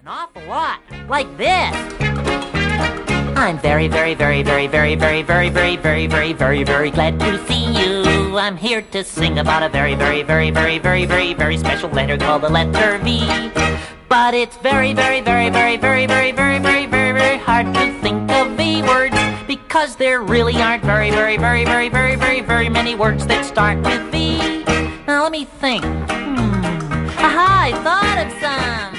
An awful lot. Like this. I'm very, very, very, very, very, very, very, very, very, very, very, very glad to see you. I'm here to sing about a very, very, very, very, very, very, very special letter called the letter V. But it's very, very, very, very, very, very, very, very, very, very hard to think of V words because there really aren't very, very, very, very, very, very, very many words that start with V. Now let me think. Aha, I thought of some.